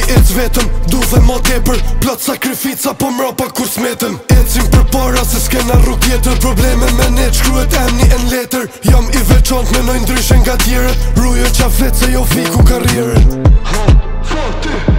ec vetëm, du dhe ma tepër. Plot sakrifica po mrapa kur smetëm. Ecim për para se s'kena rrug tjetër. Probleme me ne qkruet emni en letër. Jam i veçant menoj ndryshe nga tjerët. Rujo qa flet se jo fiku karrierën. Ha, fati